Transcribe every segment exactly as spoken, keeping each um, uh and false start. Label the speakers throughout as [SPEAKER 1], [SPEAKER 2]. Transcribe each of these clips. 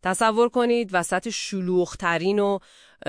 [SPEAKER 1] تصور کنید وسط شلوغ‌ترین و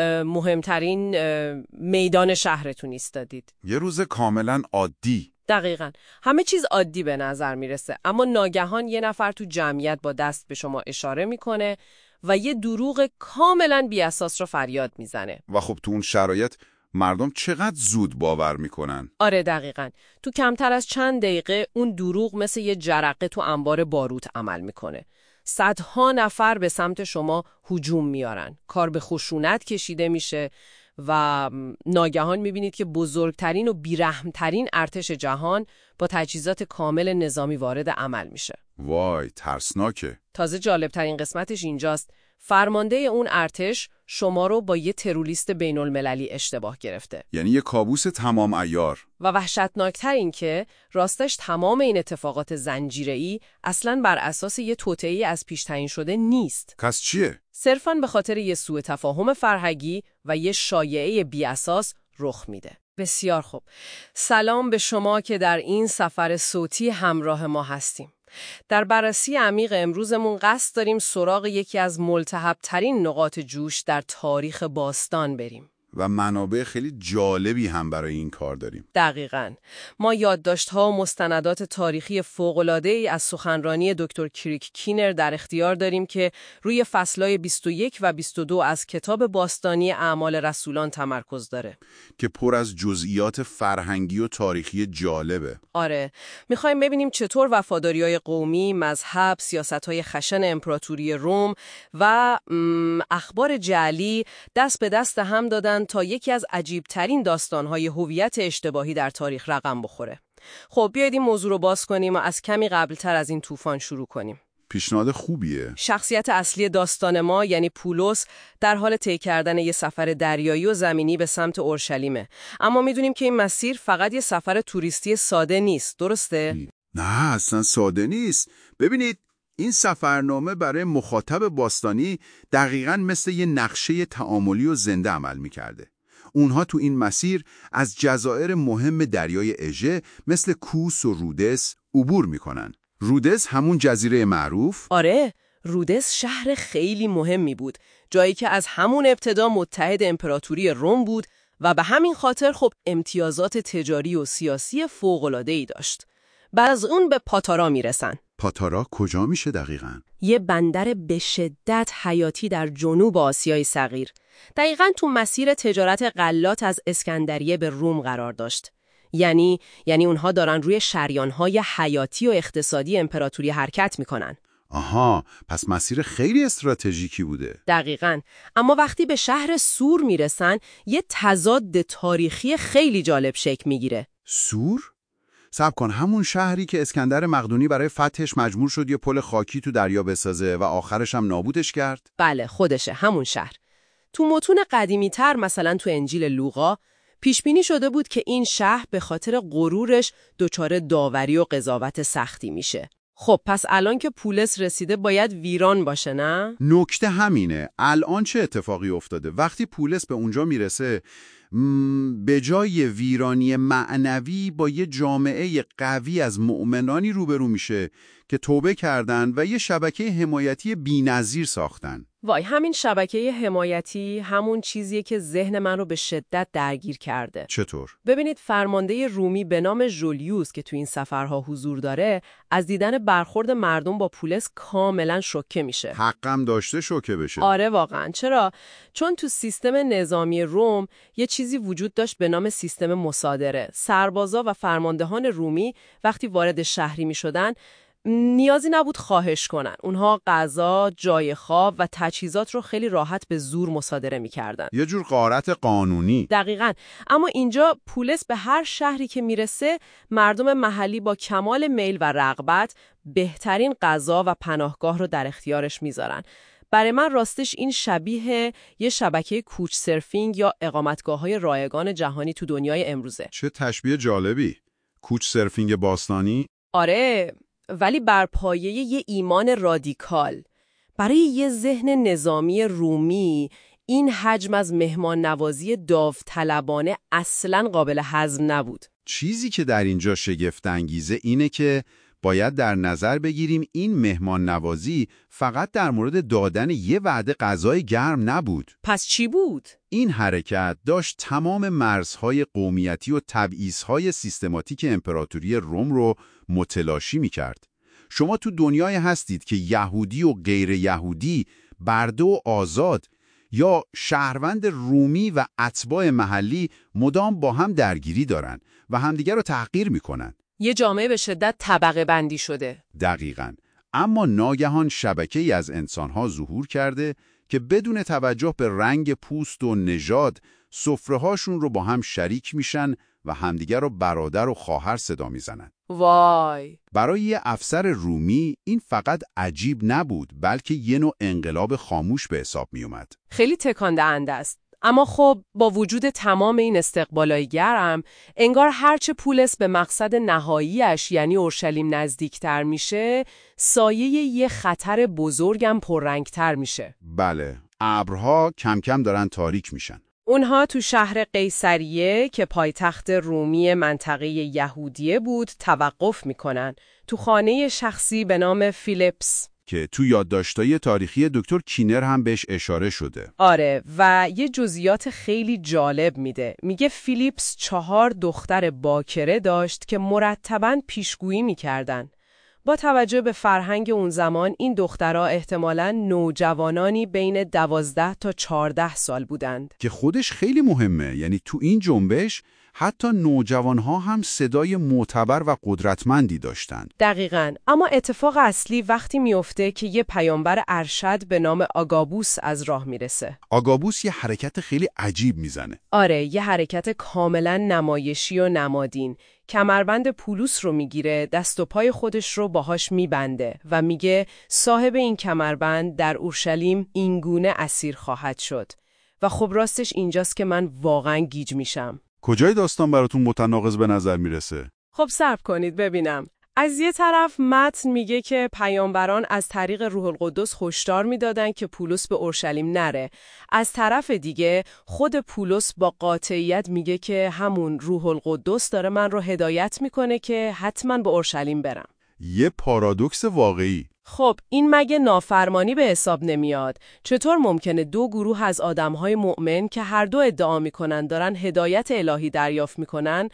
[SPEAKER 1] مهمترین میدان شهرتون ایستادید.
[SPEAKER 2] یه روز کاملا عادی.
[SPEAKER 1] دقیقاً. همه چیز عادی به نظر میرسه، اما ناگهان یه نفر تو جمعیت با دست به شما اشاره میکنه و یه دروغ کاملا بی اساس رو فریاد میزنه.
[SPEAKER 2] و خب تو اون شرایط مردم چقدر زود باور میکنن؟
[SPEAKER 1] آره دقیقاً. تو کمتر از چند دقیقه اون دروغ مثل یه جرقه تو انبار باروت عمل میکنه. صدها نفر به سمت شما هجوم میارن. کار به خشونت کشیده میشه و ناگهان میبینید که بزرگترین و بیرحمترین ارتش جهان با تجهیزات کامل نظامی وارد عمل میشه.
[SPEAKER 2] وای، ترسناکه.
[SPEAKER 1] تازه جالبترین قسمتش اینجاست. فرمانده اون ارتش شما رو با یه تروریست بین المللی اشتباه گرفته.
[SPEAKER 2] یعنی یه کابوس تمام عیار.
[SPEAKER 1] و وحشتناکتر این که راستش تمام این اتفاقات زنجیره‌ای اصلاً بر اساس یه توطئه‌ای از پیش تعیین شده نیست.
[SPEAKER 2] پس چیه؟
[SPEAKER 1] صرفاً به خاطر یه سوء تفاهم فرهنگی و یه شایعه بی اساس رخ میده. بسیار خوب. سلام به شما که در این سفر صوتی همراه ما هستیم. در بررسی عمیق امروزمون قصد داریم سراغ یکی از ملتهب‌ترین نقاط جوش در تاریخ باستان بریم.
[SPEAKER 2] و منابع خیلی جالبی هم برای این کار داریم.
[SPEAKER 1] دقیقاً. ما یادداشت‌ها و مستندات تاریخی فوق‌العاده‌ای از سخنرانی دکتر کریک کینر در اختیار داریم که روی فصل‌های بیست و یک و بیست و دو از کتاب باستانی اعمال رسولان تمرکز داره.
[SPEAKER 2] که پر از جزئیات فرهنگی و تاریخی جالبه.
[SPEAKER 1] آره. می‌خوایم ببینیم چطور وفاداری‌های قومی، مذهب، سیاست‌های خشن امپراتوری روم و اخبار جعلی دست به دست هم دادن تا یکی از عجیب‌ترین داستان‌های هویت اشتباهی در تاریخ رقم بخوره. خب بیایید این موضوع رو باز کنیم و از کمی قبل‌تر از این طوفان شروع کنیم.
[SPEAKER 2] پیشنهاد خوبیه.
[SPEAKER 1] شخصیت اصلی داستان ما یعنی پولس در حال طی کردن یه سفر دریایی و زمینی به سمت اورشلیمه. اما میدونیم که این مسیر فقط یه سفر توریستی ساده نیست، درسته؟
[SPEAKER 2] نه اصلا ساده نیست. ببینید این سفرنامه برای مخاطب باستانی دقیقاً مثل یه نقشه تعاملی و زنده عمل می‌کرده. اونها تو این مسیر از جزایر مهم دریای اژه مثل کوس و رودس عبور می‌کنن. رودس همون جزیره معروف؟
[SPEAKER 1] آره، رودس شهر خیلی مهمی بود، جایی که از همون ابتدا متحد امپراتوری روم بود و به همین خاطر خب امتیازات تجاری و سیاسی فوق‌العاده‌ای داشت. بعد از اون به پاتارا میرسن.
[SPEAKER 2] پاتارا کجا میشه دقیقاً؟
[SPEAKER 1] یه بندر به شدت حیاتی در جنوب آسیای صغیر. دقیقاً تو مسیر تجارت غلات از اسکندریه به روم قرار داشت. یعنی یعنی اونها دارن روی شریان‌های حیاتی و اقتصادی امپراتوری حرکت میکنن.
[SPEAKER 2] آها، پس مسیر خیلی استراتژیکی بوده.
[SPEAKER 1] دقیقاً. اما وقتی به شهر سور میرسن، یه تضاد تاریخی خیلی جالب شکل میگیره.
[SPEAKER 2] سور؟ صبر کن، همون شهری که اسکندر مقدونی برای فتحش مجبور شد یه پل خاکی تو دریا بسازه و آخرش هم نابودش کرد؟
[SPEAKER 1] بله، خودشه، همون شهر. تو متون قدیمی‌تر مثلا تو انجیل لوقا پیش بینی شده بود که این شهر به خاطر غرورش دچار داوری و قضاوت سختی میشه. خب پس الان که پولس رسیده باید ویران باشه، نه؟
[SPEAKER 2] نکته همینه. الان چه اتفاقی افتاده؟ وقتی پولس به اونجا میرسه به جای ویرانی معنوی با یه جامعه قوی از مؤمنانی روبرو میشه که توبه کردن و یه شبکه حمایتی بی‌نظیر ساختن.
[SPEAKER 1] وای، همین شبکه حمایتی همون چیزیه که ذهن من رو به شدت درگیر کرده.
[SPEAKER 2] چطور؟
[SPEAKER 1] ببینید فرمانده رومی به نام ژولیوس که تو این سفرها حضور داره، از دیدن برخورد مردم با پولس کاملا شوکه میشه.
[SPEAKER 2] حقم داشته شوکه بشه.
[SPEAKER 1] آره واقعا. چرا؟ چون تو سیستم نظامی روم یه چیزی وجود داشت به نام سیستم مصادره. سربازا و فرماندهان رومی وقتی وارد شهری میشدن نیازی نبود خواهش کنن. اونها غذا، جای خواب و تجهیزات رو خیلی راحت به زور مصادره می‌کردن.
[SPEAKER 2] یه جور غارت قانونی.
[SPEAKER 1] دقیقاً. اما اینجا پولس به هر شهری که میرسه مردم محلی با کمال میل و رغبت بهترین غذا و پناهگاه رو در اختیارش میذارن. برای من راستش این شبیه یه شبکه کوچ سرفینگ یا اقامتگاه‌های رایگان جهانی تو دنیای امروزه.
[SPEAKER 2] چه تشبیه جالبی. کوچ سرفینگ باستانی؟
[SPEAKER 1] آره، ولی بر پایه یه ایمان رادیکال. برای یه ذهن نظامی رومی این حجم از مهمان نوازی داوطلبانه اصلاً قابل هضم نبود.
[SPEAKER 2] چیزی که در اینجا شگفت انگیزه اینه که باید در نظر بگیریم این مهمان نوازی فقط در مورد دادن یه وعده غذای گرم نبود.
[SPEAKER 1] پس چی بود؟
[SPEAKER 2] این حرکت داشت تمام مرزهای قومیتی و تبعیض‌های سیستماتیک امپراتوری روم رو متلاشی می‌کرد. شما تو دنیای هستید که یهودی و غیر یهودی، برده و آزاد، یا شهروند رومی و اتباع محلی مدام با هم درگیری دارن و همدیگر رو تحقیر میکنن.
[SPEAKER 1] یه جامعه به شدت طبقه بندی شده.
[SPEAKER 2] دقیقاً. اما ناگهان شبکه‌ای از انسانها ظهور کرده که بدون توجه به رنگ پوست و نژاد سفره‌هاشون رو با هم شریک میشن و همدیگر رو برادر و خواهر صدا میزنن.
[SPEAKER 1] وای!
[SPEAKER 2] برای یه افسر رومی این فقط عجیب نبود، بلکه یه نوع انقلاب خاموش به حساب می اومد.
[SPEAKER 1] خیلی تکان دهنده است. اما خب با وجود تمام این استقبالای گرم، انگار هرچه پولس به مقصد نهاییش یعنی اورشلیم نزدیکتر میشه، سایه یه خطر بزرگم پررنگتر میشه.
[SPEAKER 2] بله، ابرها کم کم دارن تاریک میشن.
[SPEAKER 1] اونها تو شهر قیصریه که پایتخت رومی منطقه یهودیه بود توقف میکنن، تو خانه شخصی به نام فیلیپس
[SPEAKER 2] که تو یادداشت‌های تاریخی دکتر کینر هم بهش اشاره شده.
[SPEAKER 1] آره، و یه جزئیات خیلی جالب میده. میگه فیلیپس چهار دختر باکره داشت که مرتباً پیشگویی میکردن. با توجه به فرهنگ اون زمان این دخترها احتمالاً نوجوانانی بین دوازده تا چهارده سال بودند.
[SPEAKER 2] که خودش خیلی مهمه، یعنی تو این جنبش حتی نوجوانها هم صدای معتبر و قدرتمندی داشتند.
[SPEAKER 1] دقیقاً. اما اتفاق اصلی وقتی میفته که یه پیامبر ارشد به نام آگابوس از راه میرسه.
[SPEAKER 2] آگابوس یه حرکت خیلی عجیب میزنه.
[SPEAKER 1] آره، یه حرکت کاملاً نمایشی و نمادین. کمربند پولس رو میگیره، دست و پای خودش رو باهاش میبنده و میگه صاحب این کمربند در اورشلیم اینگونه اسیر خواهد شد. و خب راستش اینجاست که من واقعاً گیج میشم.
[SPEAKER 2] کجای داستان براتون متناقض به نظر میرسه؟
[SPEAKER 1] خب صبر کنید ببینم. از یه طرف متن میگه که پیامبران از طریق روح القدس هشدار میدادن که پولس به اورشلیم نره. از طرف دیگه خود پولس با قاطعیت میگه که همون روح القدس داره من رو هدایت میکنه که حتما به اورشلیم برم.
[SPEAKER 2] یه پارادوکس واقعی.
[SPEAKER 1] خب این مگه نافرمانی به حساب نمیاد؟ چطور ممکنه دو گروه از آدمهای مؤمن که هر دو ادعا میکنن دارن هدایت الهی دریافت میکنن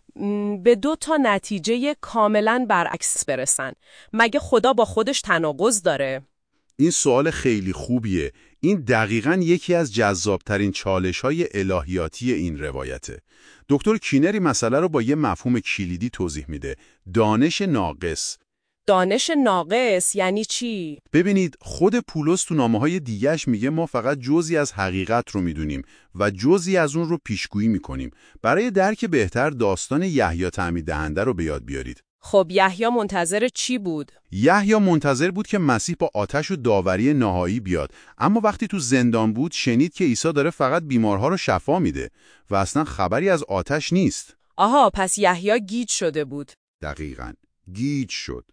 [SPEAKER 1] به دو تا نتیجه کاملا برعکس برسن؟ مگه خدا با خودش تناقض داره؟
[SPEAKER 2] این سوال خیلی خوبیه. این دقیقاً یکی از جذابترین چالش‌های الهیاتی این روایته. دکتر کینری مسئله رو با یه مفهوم کلیدی توضیح میده: دانش ناقص.
[SPEAKER 1] دانش ناقص یعنی چی؟
[SPEAKER 2] ببینید، خود پولس تو نامه‌های دیگه‌اش میگه ما فقط جزئی از حقیقت رو میدونیم و جزئی از اون رو پیشگویی میکنیم. برای درک بهتر داستان یحیی تعمید دهنده رو به یاد بیارید.
[SPEAKER 1] خب یحیی منتظر چی بود؟
[SPEAKER 2] یحیی منتظر بود که مسیح با آتش و داوری نهایی بیاد، اما وقتی تو زندان بود شنید که عیسی داره فقط بیمارها رو شفا میده و اصلا خبری از آتش نیست.
[SPEAKER 1] آها، پس یحیی گیج شده بود.
[SPEAKER 2] دقیقاً، گیج شد.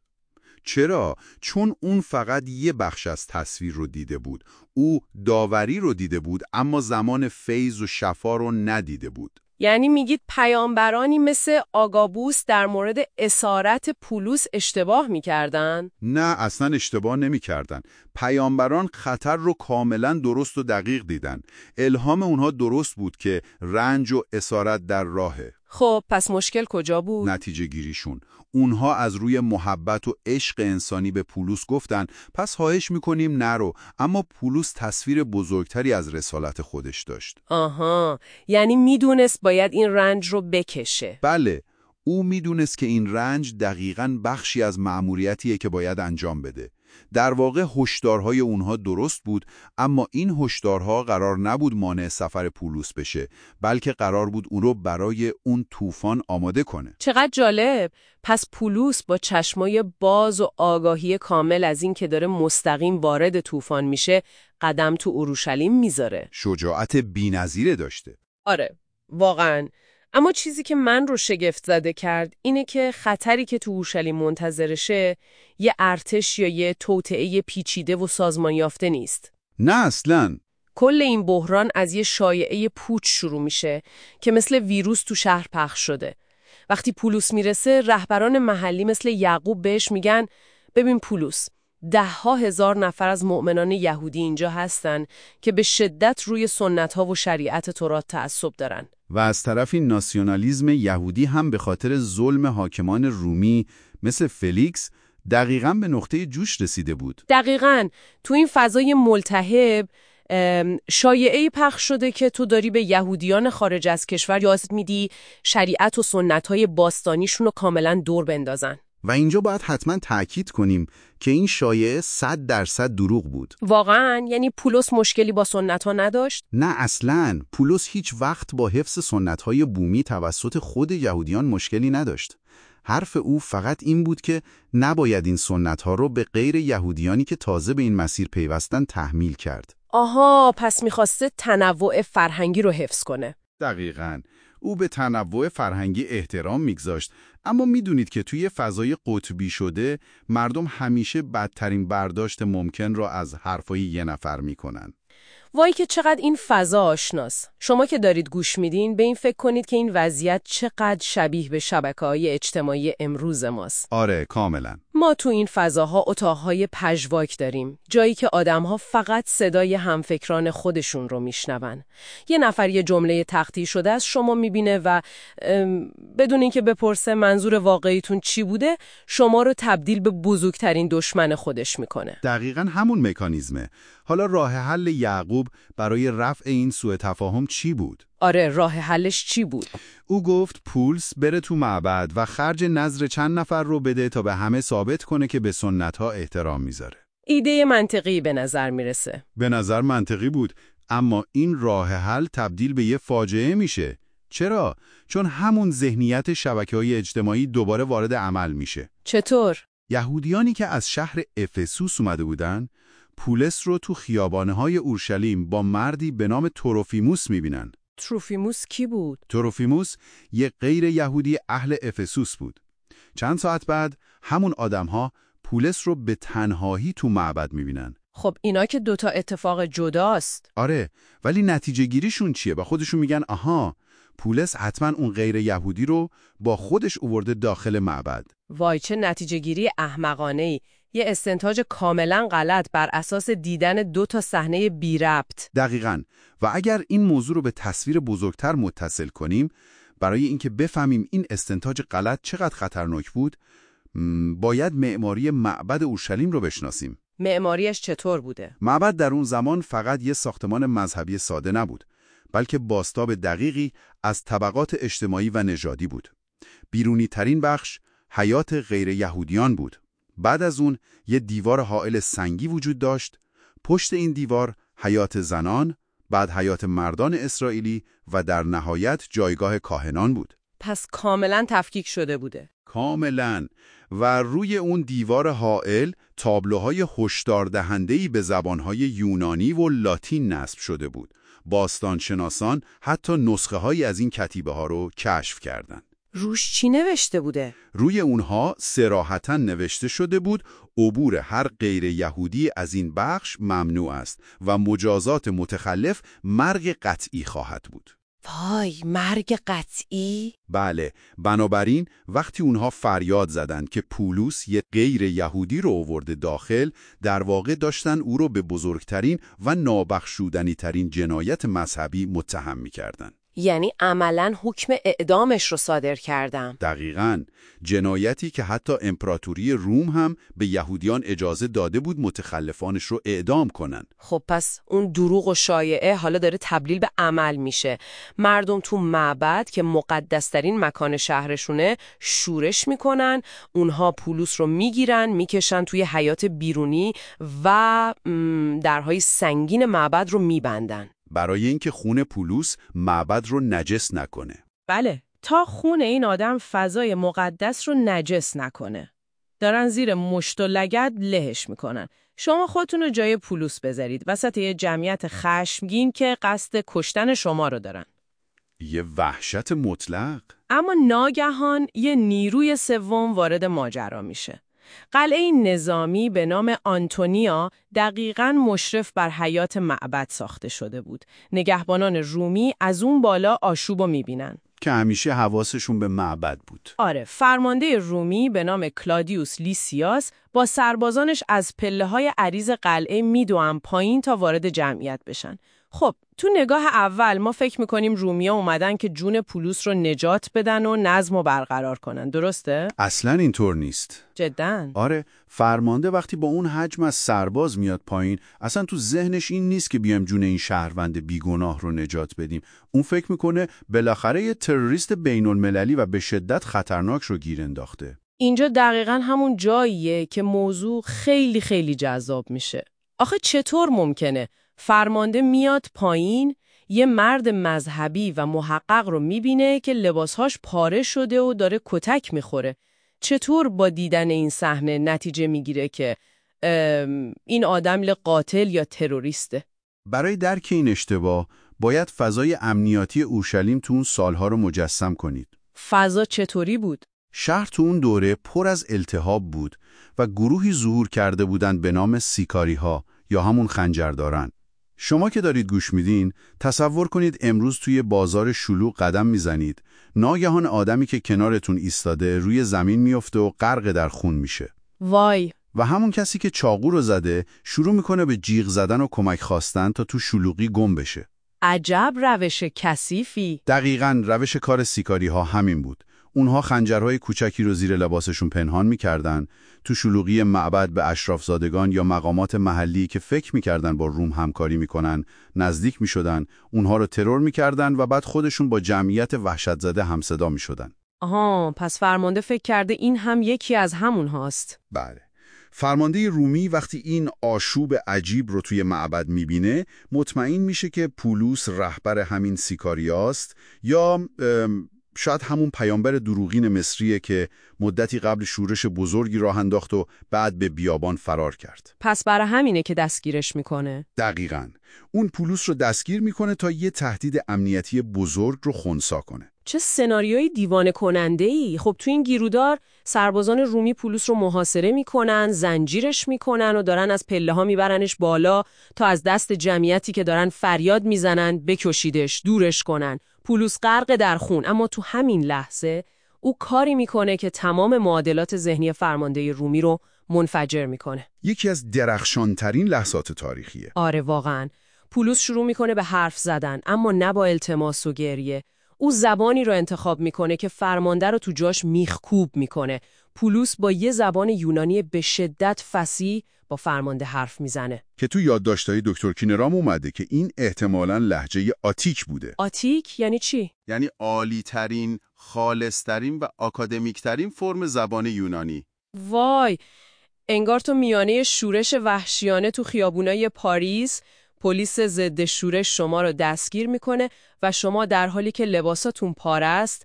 [SPEAKER 2] چرا؟ چون اون فقط یه بخش از تصویر رو دیده بود. او داوری رو دیده بود اما زمان فیض و شفا رو ندیده بود.
[SPEAKER 1] یعنی میگید پیامبرانی مثل آگابوس در مورد اسارت پولس اشتباه میکردن؟
[SPEAKER 2] نه، اصلا اشتباه نمیکردن. پیامبران خطر رو کاملا درست و دقیق دیدن. الهام اونها درست بود که رنج و اسارت در راهه.
[SPEAKER 1] خب پس مشکل کجا بود؟
[SPEAKER 2] نتیجه گیریشون. اونها از روی محبت و عشق انسانی به پولس گفتن پس خواهش میکنیم نرو، اما پولس تصویر بزرگتری از رسالت خودش داشت.
[SPEAKER 1] آها، یعنی میدونست باید این رنج رو بکشه.
[SPEAKER 2] بله، او میدونست که این رنج دقیقاً بخشی از مأموریتیه که باید انجام بده. در واقع هشدارهای اونها درست بود، اما این هشدارها قرار نبود مانع سفر پولس بشه، بلکه قرار بود اون رو برای اون طوفان آماده کنه.
[SPEAKER 1] چقدر جالب! پس پولس با چشمای باز و آگاهی کامل از این که داره مستقیم وارد طوفان میشه، قدم تو اورشلیم میذاره.
[SPEAKER 2] شجاعت بی‌نظیره داشته.
[SPEAKER 1] آره، واقعاً. اما چیزی که من رو شگفت زده کرد اینه که خطری که تو اورشلیم منتظرشه یه ارتش یا یه توطئه پیچیده و سازمان یافته نیست.
[SPEAKER 2] نه اصلاً.
[SPEAKER 1] کل این بحران از یه شایعه پوچ شروع میشه که مثل ویروس تو شهر پخش شده وقتی پولس میرسه رهبران محلی مثل یعقوب بهش میگن ببین پولس، ده ها هزار نفر از مؤمنان یهودی اینجا هستن که به شدت روی سنت ها و شریعت تورات تعصب دارن.
[SPEAKER 2] و از طرفی ناسیونالیسم یهودی هم به خاطر ظلم حاکمان رومی مثل فلیکس دقیقاً به نقطه جوش رسیده بود.
[SPEAKER 1] دقیقاً تو این فضای ملتهب شایعه‌ای پخش شده که تو داری به یهودیان خارج از کشور یاد میدی شریعت و سنت‌های باستانیشون رو کاملاً دور بندازن.
[SPEAKER 2] و اینجا باید حتما تأکید کنیم که این شایعه صد درصد دروغ بود.
[SPEAKER 1] واقعاً؟ یعنی پولس مشکلی با سنت‌ها نداشت؟
[SPEAKER 2] نه اصلاً. پولس هیچ وقت با حفظ سنت‌های بومی توسط خود یهودیان مشکلی نداشت. حرف او فقط این بود که نباید این سنت‌ها رو به غیر یهودیانی که تازه به این مسیر پیوستن تحمیل کرد.
[SPEAKER 1] آها، پس می‌خواسته تنوع فرهنگی رو حفظ کنه.
[SPEAKER 2] دقیقاً. او به تنوع فرهنگی احترام میگذاشت، اما میدونید که توی فضای قطبی شده مردم همیشه بدترین برداشت ممکن را از حرفای یه نفر میکنن.
[SPEAKER 1] وای که چقدر این فضا آشناس. شما که دارید گوش میدین به این فکر کنید که این وضعیت چقدر شبیه به شبکه‌های اجتماعی امروز ماست.
[SPEAKER 2] آره، کاملا.
[SPEAKER 1] ما تو این فضاها اتاقهای پژواک داریم، جایی که آدم‌ها فقط صدای همفکران خودشون رو میشنون. یه نفر یه جمله تخطی شده از شما میبینه و بدون اینکه بپرسه منظور واقعیتون چی بوده، شما رو تبدیل به بزرگترین دشمن خودش میکنه.
[SPEAKER 2] دقیقاً همون مکانیزمه. حالا راه حل یعقوب برای رفع این سوء تفاهم چی بود؟
[SPEAKER 1] آره، راه حلش چی بود؟
[SPEAKER 2] او گفت پولس بره تو معبد و خرج نظر چند نفر رو بده تا به همه ثابت کنه که به سنت‌ها احترام میذاره.
[SPEAKER 1] ایده منطقی به نظر میرسه.
[SPEAKER 2] به نظر منطقی بود، اما این راه حل تبدیل به یه فاجعه میشه. چرا؟ چون همون ذهنیت شبکه‌های اجتماعی دوباره وارد عمل میشه.
[SPEAKER 1] چطور؟
[SPEAKER 2] یهودیانی که از شهر افسوس اومده بودن، پولس رو تو خیابان‌های اورشلیم با مردی به نام تروفیموس میبینن.
[SPEAKER 1] تروفیموس کی بود؟
[SPEAKER 2] تروفیموس یک غیر یهودی اهل افسوس بود. چند ساعت بعد همون آدم‌ها پولس رو به تنهایی تو معبد میبینن.
[SPEAKER 1] خب اینا که دوتا اتفاق جداست.
[SPEAKER 2] آره، ولی نتیجه گیریشون چیه؟ با خودشون میگن آها، پولس حتما اون غیر یهودی رو با خودش آورده داخل معبد.
[SPEAKER 1] وای چه نتیجه گیری احمقانه‌ای. یه استنتاج کاملا غلط بر اساس دیدن دو تا صحنه بی ربط.
[SPEAKER 2] دقیقاً. و اگر این موضوع رو به تصویر بزرگتر متصل کنیم، برای اینکه بفهمیم این استنتاج غلط چقدر خطرناک بود، باید معماری معبد اورشلیم رو بشناسیم.
[SPEAKER 1] معماریش چطور بوده؟
[SPEAKER 2] معبد در اون زمان فقط یه ساختمان مذهبی ساده نبود، بلکه بازتاب دقیقی از طبقات اجتماعی و نژادی بود. بیرونی ترین بخش حیات غیر یهودیان بود. بعد از اون یه دیوار حائل سنگی وجود داشت. پشت این دیوار حیات زنان، بعد حیات مردان اسرائیلی و در نهایت جایگاه کاهنان بود.
[SPEAKER 1] پس کاملا تفکیک شده بوده.
[SPEAKER 2] کاملا. و روی اون دیوار حائل تابلوهای هشدار دهنده‌ای به زبانهای یونانی و لاتین نصب شده بود. باستانشناسان حتی نسخه‌هایی از این کتیبه ها رو کشف کردند.
[SPEAKER 1] روش چی نوشته بوده؟
[SPEAKER 2] روی اونها صراحتاً نوشته شده بود عبور هر غیر یهودی از این بخش ممنوع است و مجازات متخلف مرگ قطعی خواهد بود.
[SPEAKER 1] وای، مرگ قطعی؟
[SPEAKER 2] بله، بنابراین وقتی اونها فریاد زدند که پولس یک غیر یهودی رو آورده داخل، در واقع داشتن او رو به بزرگترین و نابخشودنی ترین جنایت مذهبی متهم می‌کردند.
[SPEAKER 1] یعنی عملاً حکم اعدامش رو صادر کردم.
[SPEAKER 2] دقیقاً. جنایتی که حتی امپراتوری روم هم به یهودیان اجازه داده بود متخلفانش رو اعدام کنن.
[SPEAKER 1] خب پس اون دروغ و شایعه حالا داره تبدیل به عمل میشه. مردم تو معبد که مقدسترین مکان شهرشونه شورش میکنن، اونها پولس رو میگیرن میکشن توی حیات بیرونی و درهای سنگین معبد رو میبندن.
[SPEAKER 2] برای اینکه خون پولس معبد رو نجس نکنه.
[SPEAKER 1] بله، تا خون این آدم فضای مقدس رو نجس نکنه. دارن زیر مشت و لگد لهش میکنن. شما خودتون رو جای پولس بذارید وسط یه جمعیت خشمگین که قصد کشتن شما رو دارن.
[SPEAKER 2] یه وحشت مطلق.
[SPEAKER 1] اما ناگهان یه نیروی سوم وارد ماجرا میشه. قلعه نظامی به نام آنتونیا دقیقاً مشرف بر حیات معبد ساخته شده بود. نگهبانان رومی از اون بالا آشوبو میبینن.
[SPEAKER 2] که همیشه حواسشون به معبد بود.
[SPEAKER 1] آره، فرمانده رومی به نام کلادیوس لیسیاس با سربازانش از پله‌های عریض قلعه میدوئن پایین تا وارد جمعیت بشن. خب، تو نگاه اول ما فکر میکنیم رومیا اومدن که جون پولس رو نجات بدن و نظم رو برقرار کنن، درسته؟
[SPEAKER 2] اصلاً اینطور نیست.
[SPEAKER 1] جداً؟
[SPEAKER 2] آره، فرمانده وقتی با اون حجم از سرباز میاد پایین، اصلا تو ذهنش این نیست که بیام جون این شهروند بیگناه رو نجات بدیم. اون فکر میکنه بالاخره یه تروریست بین‌المللی و به شدت خطرناک رو گیر انداخته.
[SPEAKER 1] اینجا دقیقاً همون جاییه که موضوع خیلی خیلی جذاب میشه. آخه چطور ممکنه فرمانده میاد پایین، یه مرد مذهبی و محقق رو میبینه که لباسهاش پاره شده و داره کتک میخوره؟ چطور با دیدن این صحنه نتیجه میگیره که این آدم قاتل یا تروریسته؟
[SPEAKER 2] برای درک این اشتباه باید فضای امنیاتی اورشلیم تو اون سالها رو مجسم کنید.
[SPEAKER 1] فضا چطوری بود؟
[SPEAKER 2] شهر تو اون دوره پر از التهاب بود و گروهی ظهور کرده بودند به نام سیکاری‌ها یا همون خنجرداران. شما که دارید گوش میدین، تصور کنید امروز توی بازار شلوغ قدم میزنید، ناگهان آدمی که کنارتون ایستاده روی زمین میفته و غرق در خون میشه.
[SPEAKER 1] وای!
[SPEAKER 2] و همون کسی که چاقو رو زده شروع میکنه به جیغ زدن و کمک خواستن تا تو شلوغی گم بشه.
[SPEAKER 1] عجب روش کثیفی.
[SPEAKER 2] دقیقاً روش کار سیکاری ها همین بود. اونها خنجرهای کوچکی رو زیر لباسشون پنهان میکردن، تو شلوغی معبد به اشرافزادگان یا مقامات محلی که فکر میکردن با روم همکاری میکنن نزدیک میشدن، اونها رو ترور میکردن و بعد خودشون با جمعیت وحشت زده همصدا میشدن.
[SPEAKER 1] آها، پس فرمانده فکر کرده این هم یکی از همون هاست.
[SPEAKER 2] بله. فرمانده رومی وقتی این آشوب عجیب رو توی معبد میبینه، مطمئن میشه که پولس رهبر همین سیکاریاست یا شاید همون پیامبر دروغین مصریه که مدتی قبل شورش بزرگی راه انداخت و بعد به بیابان فرار کرد.
[SPEAKER 1] پس برای همینه که دستگیرش میکنه.
[SPEAKER 2] دقیقاً. اون پولس رو دستگیر میکنه تا یه تهدید امنیتی بزرگ رو خنثی کنه.
[SPEAKER 1] چه سناریوی دیوانه کننده‌ای. خب تو این گیرودار سربازان رومی پولس رو محاصره میکنن، زنجیرش میکنن و دارن از پله‌ها میبرنش بالا تا از دست جمعیتی که دارن فریاد میزنن بکشیدش، دورش کنن. پولس غرق در خون، اما تو همین لحظه او کاری میکنه که تمام معادلات ذهنی فرمانده رومی رو منفجر میکنه.
[SPEAKER 2] یکی از درخشانترین لحظات تاریخیه.
[SPEAKER 1] آره واقعاً. پولس شروع میکنه به حرف زدن، اما نه با التماس و گریه. او زبانی رو انتخاب میکنه که فرمانده رو تو جاش میخکوب میکنه. پولس با یه زبان یونانی به شدت فصیح با فرمانده حرف میزنه.
[SPEAKER 2] که تو یادداشت‌های دکتر کینرام اومده که این احتمالاً لهجه آتیک بوده.
[SPEAKER 1] آتیک یعنی چی؟
[SPEAKER 2] یعنی عالی‌ترین، خالص‌ترین و آکادمیک‌ترین فرم زبان یونانی.
[SPEAKER 1] وای! انگار تو میانه شورش وحشیانه تو خیابونای پاریس، پلیس ضد شورش شما رو دستگیر میکنه و شما در حالی که لباساتون پاره است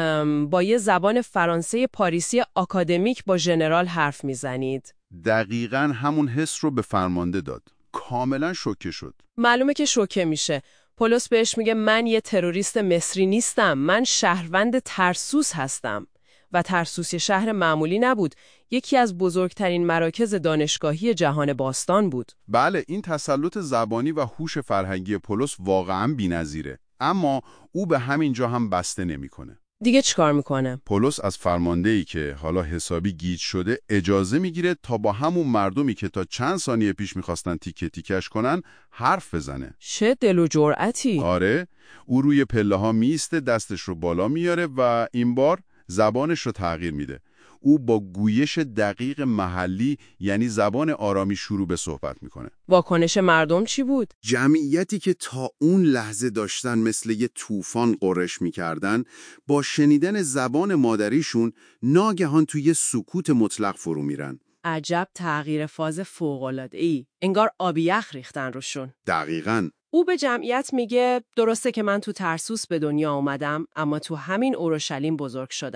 [SPEAKER 1] با یه زبان فرانسه پاریسی آکادمیک با ژنرال حرف میزنید.
[SPEAKER 2] دقیقاً همون حس رو به فرمانده داد. کاملاً شوکه شد.
[SPEAKER 1] معلومه که شوکه میشه. پولس بهش میگه من یه تروریست مصری نیستم، من شهروند ترسوس هستم. و ترسوس شهر معمولی نبود، یکی از بزرگترین مراکز دانشگاهی جهان باستان بود.
[SPEAKER 2] بله، این تسلط زبانی و هوش فرهنگی پولس واقعاً بی‌نظیره. اما او به همین جا هم بسته نمی‌کنه.
[SPEAKER 1] دیگه چیکار میکنه؟
[SPEAKER 2] پولس از فرمانده‌ای که حالا حسابی گیج شده اجازه میگیره تا با همون مردمی که تا چند ثانیه پیش میخواستن تیکه تیکش کنن حرف بزنه.
[SPEAKER 1] چه دل و جرأتی!
[SPEAKER 2] آره، او روی پله ها میسته، دستش رو بالا میاره و این بار زبانش رو تغییر میده. او با گویش دقیق محلی یعنی زبان آرامی شروع به صحبت میکنه.
[SPEAKER 1] واکنش مردم چی بود؟
[SPEAKER 2] جمعیتی که تا اون لحظه داشتن مثل یه طوفان غرش میکردن، با شنیدن زبان مادریشون ناگهان توی سکوت مطلق فرو میرن.
[SPEAKER 1] عجب تغییر فاز فوق‌العاده‌ای. انگار آبی یخ ریختن روشون.
[SPEAKER 2] دقیقاً.
[SPEAKER 1] او به جمعیت میگه درسته که من تو ترسوس به دنیا اومدم، اما تو همین اورشلیم بزرگ شدم.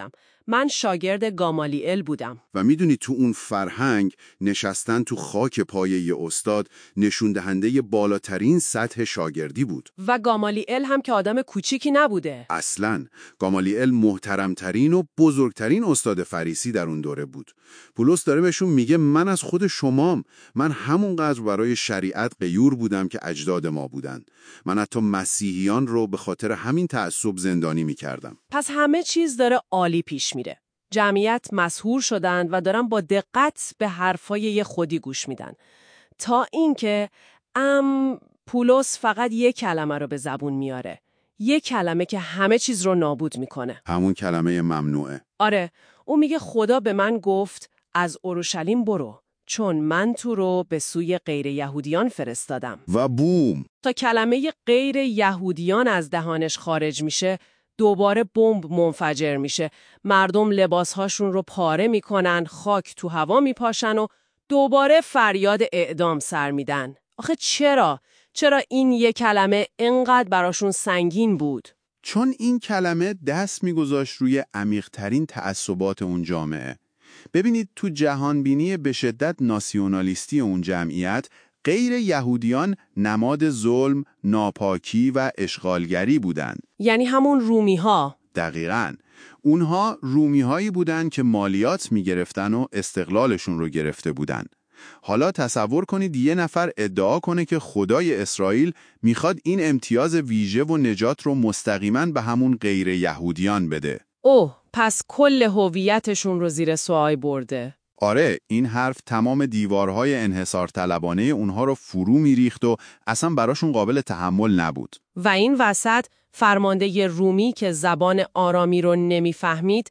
[SPEAKER 1] من شاگرد گامالیئل بودم.
[SPEAKER 2] و میدونی تو اون فرهنگ نشستن تو خاک پای یه استاد نشون دهنده بالاترین سطح شاگردی بود.
[SPEAKER 1] و گامالیئل هم که آدم کوچیکی نبوده.
[SPEAKER 2] اصلاً گامالیئل محترمترین و بزرگترین استاد فریسی در اون دوره بود. پولس داره بهشون میگه من از خود شمام، من همونقدر برای شریعت غیور بودم که اجداد ما بودن. من حتی مسیحیان رو به خاطر همین تعصب زندانی میکردم.
[SPEAKER 1] پس همه چیز داره عالی پیش میره. جمعیت مسحور شدن و دارن با دقت به حرفای یه خودی گوش میدن. تا اینکه ام پولس فقط یک کلمه رو به زبون میاره. یک کلمه که همه چیز رو نابود میکنه.
[SPEAKER 2] همون کلمه ممنوعه.
[SPEAKER 1] آره، اون میگه خدا به من گفت از اورشلیم برو، چون من تو رو به سوی غیر یهودیان فرستادم.
[SPEAKER 2] و بوم!
[SPEAKER 1] تا کلمه غیر یهودیان از دهانش خارج میشه، دوباره بمب منفجر میشه. مردم لباسهاشون رو پاره میکنن، خاک تو هوا میپاشن و دوباره فریاد اعدام سر میدن. آخه چرا؟ چرا این یک کلمه اینقدر براشون سنگین بود؟
[SPEAKER 2] چون این کلمه دست میگذاشت روی عمیق‌ترین تعصبات اون جامعه. ببینید تو جهانبینی به شدت ناسیونالیستی اون جمعیت، غیر یهودیان نماد ظلم، ناپاکی و اشغالگری بودند.
[SPEAKER 1] یعنی همون رومی ها.
[SPEAKER 2] دقیقاً. اونها رومی هایی بودند که مالیات می گرفتن و استقلالشون رو گرفته بودند. حالا تصور کنید یه نفر ادعا کنه که خدای اسرائیل میخواد این امتیاز ویژه و نجات رو مستقیماً به همون غیر یهودیان بده.
[SPEAKER 1] اوه، پس کل هویتشون رو زیر سوال برده.
[SPEAKER 2] آره، این حرف تمام دیوارهای انحصار طلبانه اونها رو فرو میریخت و اصلا براشون قابل تحمل نبود.
[SPEAKER 1] و این وسط فرمانده رومی که زبان آرامی رو نمیفهمید،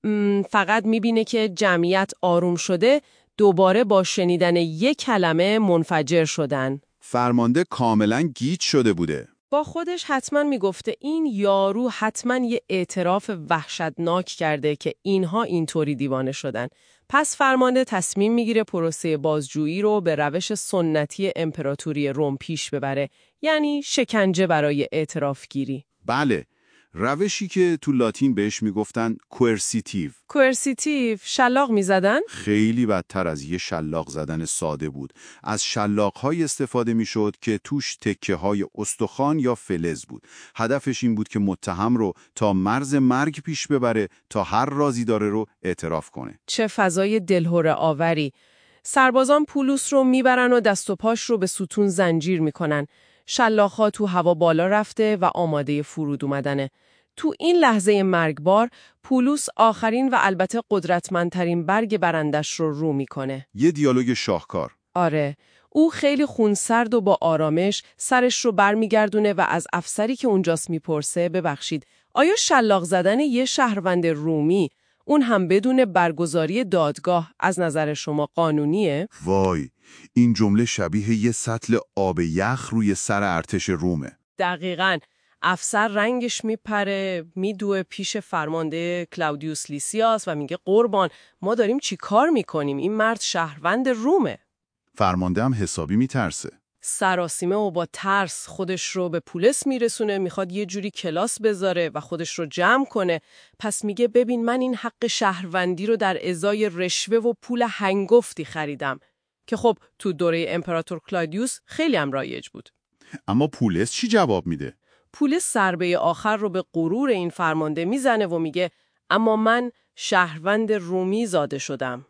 [SPEAKER 1] فقط میبینه که جمعیت آروم شده، دوباره با شنیدن یک کلمه منفجر شدن.
[SPEAKER 2] فرمانده کاملا گیج شده بوده.
[SPEAKER 1] با خودش حتما میگفته این یارو حتما یه اعتراف وحشتناک کرده که اینها اینطوری دیوانه شدن. پس فرمانده تصمیم میگیره پروسه بازجویی رو به روش سنتی امپراتوری روم پیش ببره، یعنی شکنجه برای اعتراف گیری.
[SPEAKER 2] بله، روشی که تو لاتین بهش میگفتن کوئرسیتیو.
[SPEAKER 1] کوئرسیتیو شلاق میزدن؟
[SPEAKER 2] خیلی بدتر از یه شلاق زدن ساده بود. از شلاق‌های استفاده میشد که توش تکه‌های استخوان یا فلز بود. هدفش این بود که متهم رو تا مرز مرگ پیش ببره تا هر رازی داره رو اعتراف کنه.
[SPEAKER 1] چه فضای دلهره آوری. سربازان پولس رو میبرن و دست و پاش رو به ستون زنجیر میکنن. شلاق‌ها تو هوا بالا رفته و آماده فرود اومدنه. تو این لحظه مرگبار، پولس آخرین و البته قدرتمندترین برگ برندش رو رو میکنه.
[SPEAKER 2] یه دیالوگ شاهکار.
[SPEAKER 1] آره، او خیلی خونسرد و با آرامش سرش رو برمیگردونه و از افسری که اونجاست میپرسه ببخشید، آیا شلاق زدن یه شهروند رومی، اون هم بدون برگزاری دادگاه، از نظر شما قانونیه؟
[SPEAKER 2] وای، این جمله شبیه یه سطل آب یخ روی سر ارتش رومه.
[SPEAKER 1] دقیقاً. افسر رنگش میپره، میدوه پیش فرمانده کلاودیوس لیسیاس و میگه قربان، ما داریم چی کار میکنیم؟ این مرد شهروند رومه.
[SPEAKER 2] فرمانده هم حسابی میترسه.
[SPEAKER 1] سراسیمه و با ترس خودش رو به پولس میرسونه، میخواد یه جوری کلاس بذاره و خودش رو جمع کنه. پس میگه ببین من این حق شهروندی رو در ازای رشوه و پول هنگفتی خریدم، که خب تو دوره امپراتور کلاودیوس خیلی هم رایج بود.
[SPEAKER 2] اما پولس چی جواب میده؟
[SPEAKER 1] پولس ضربه آخر رو به غرور این فرمانده میزنه و میگه اما من شهروند رومی زاده شدم.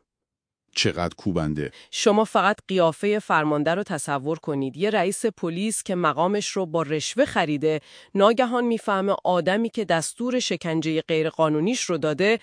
[SPEAKER 2] چقدر کوبنده.
[SPEAKER 1] شما فقط قیافه فرمانده رو تصور کنید. یه رئیس پلیس که مقامش رو با رشوه خریده، ناگهان میفهمه آدمی که دستور شکنجه غیرقانونیش رو داده،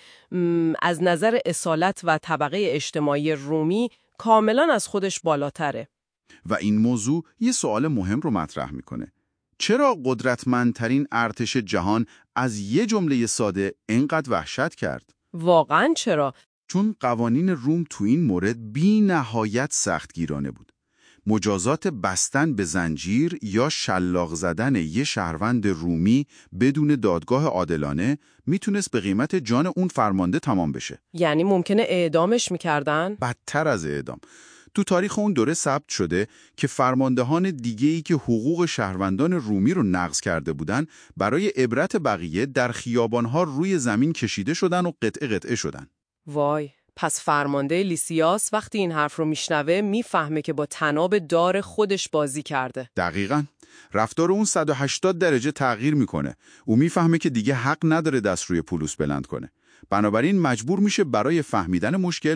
[SPEAKER 1] از نظر اصالت و طبقه اجتماعی رومی کاملا از خودش بالاتره.
[SPEAKER 2] و این موضوع یه سوال مهم رو مطرح میکنه. چرا قدرتمندترین ارتش جهان از یه جمله ساده اینقدر وحشت کرد؟
[SPEAKER 1] واقعاً چرا؟
[SPEAKER 2] چون قوانین روم تو این مورد بی نهایت سختگیرانه بود. مجازات بستن به زنجیر یا شلاق زدن یه شهروند رومی بدون دادگاه عادلانه میتونست به قیمت جان اون فرمانده تمام بشه.
[SPEAKER 1] یعنی ممکنه اعدامش میکردن؟
[SPEAKER 2] بدتر از اعدام. تو تاریخ اون دوره ثبت شده که فرماندهان دیگه‌ای که حقوق شهروندان رومی رو نقض کرده بودن برای عبرت بقیه در خیابان‌ها روی زمین کشیده شدن و قطعه قطعه شدن.
[SPEAKER 1] وای، پس فرمانده لیسیاس وقتی این حرف رو میشنوه میفهمه که با طناب دار خودش بازی کرده.
[SPEAKER 2] دقیقاً. رفتار اون صد و هشتاد درجه تغییر میکنه. او میفهمه که دیگه حق نداره دست روی پولس بلند کنه. بنابراین مجبور میشه برای فهمیدن مشکل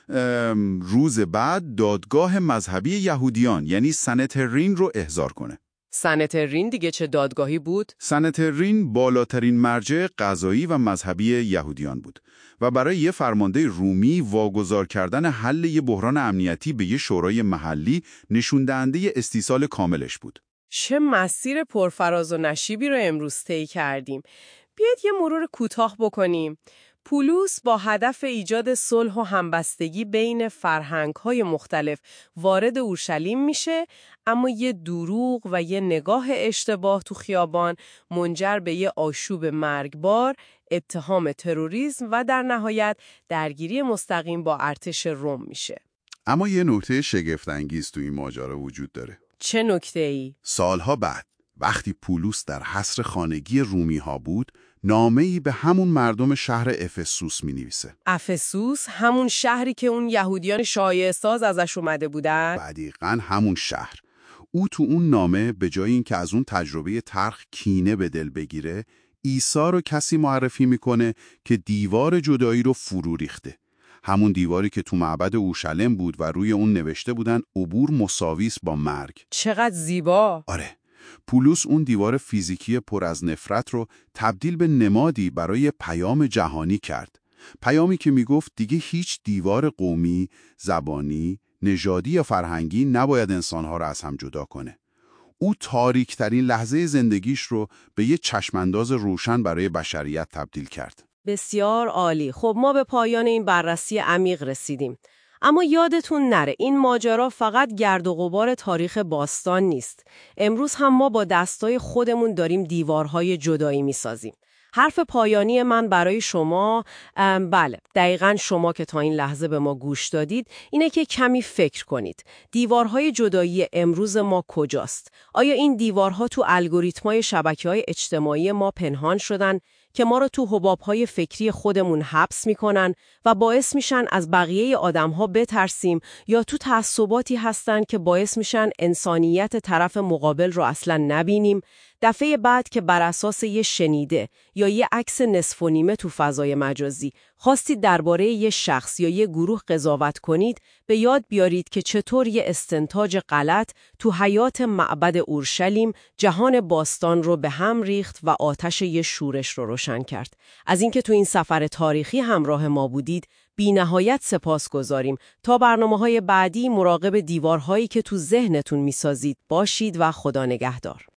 [SPEAKER 2] روز بعد دادگاه مذهبی یهودیان یعنی سنهدرین رو احضار کنه.
[SPEAKER 1] سنهدرین دیگه چه دادگاهی بود؟
[SPEAKER 2] سنهدرین بالاترین مرجع قضایی و مذهبی یهودیان بود و برای یه فرمانده رومی واگذار کردن حل یه بحران امنیتی به یه شورای محلی نشون دهنده استیصال کاملش بود.
[SPEAKER 1] چه مسیر پرفراز و نشیبی رو امروز طی کردیم. بیاید یه مرور کوتاه بکنیم. پولس با هدف ایجاد صلح و همبستگی بین فرهنگ‌های مختلف وارد اورشلیم میشه، اما یه دروغ و یه نگاه اشتباه تو خیابان منجر به یه آشوب مرگبار، اتهام تروریسم و در نهایت درگیری مستقیم با ارتش روم میشه.
[SPEAKER 2] اما یه نکته شگفت‌انگیز تو این ماجرا وجود داره.
[SPEAKER 1] چه نکته‌ای؟
[SPEAKER 2] سالها بعد وقتی پولس در حصر خانگی رومی ها بود، نامه‌ای به همون مردم شهر افسوس می‌نویسه.
[SPEAKER 1] افسوس همون شهری که اون یهودیان شایعه ساز ازش اومده بودن؟
[SPEAKER 2] دقیقاً همون شهر. او تو اون نامه به جای اینکه از اون تجربه تلخ کینه به دل بگیره، عیسی رو کسی معرفی میکنه که دیوار جدایی رو فرو ریخته. همون دیواری که تو معبد اورشلیم بود و روی اون نوشته بودن عبور مساوی است با مرگ.
[SPEAKER 1] چقدر زیبا!
[SPEAKER 2] آره. پولس اون دیوار فیزیکی پر از نفرت رو تبدیل به نمادی برای پیام جهانی کرد. پیامی که میگفت دیگه هیچ دیوار قومی، زبانی، نژادی یا فرهنگی نباید انسانها رو از هم جدا کنه. او تاریک‌ترین لحظه زندگیش رو به یه چشمانداز روشن برای بشریت تبدیل کرد.
[SPEAKER 1] بسیار عالی. خب ما به پایان این بررسی عمیق رسیدیم. اما یادتون نره این ماجرا فقط گرد و غبار تاریخ باستان نیست. امروز هم ما با دستای خودمون داریم دیوارهای جدایی میسازیم. حرف پایانی من برای شما، بله دقیقاً شما که تا این لحظه به ما گوش دادید، اینه که کمی فکر کنید. دیوارهای جدایی امروز ما کجاست؟ آیا این دیوارها تو الگوریتم‌های شبکه‌های اجتماعی ما پنهان شدن که ما رو تو حباب‌های فکری خودمون حبس میکنن و باعث میشن از بقیه آدم‌ها بترسیم، یا تو تعصباتی هستن که باعث میشن انسانیت طرف مقابل رو اصلا نبینیم؟ دفعه بعد که بر اساس یه شنیده یا یه عکس نصف و نیمه تو فضای مجازی خواستید درباره یه شخص یا یه گروه قضاوت کنید، به یاد بیارید که چطور یه استنتاج غلط تو حیات معبد اورشلیم جهان باستان رو به هم ریخت و آتش یه شورش رو روشن کرد. از اینکه تو این سفر تاریخی همراه ما بودید بی نهایت سپاس گذاریم. تا برنامه‌های بعدی مراقب دیوارهایی که تو ذهنتون میسازید باشید و خدا نگهدار.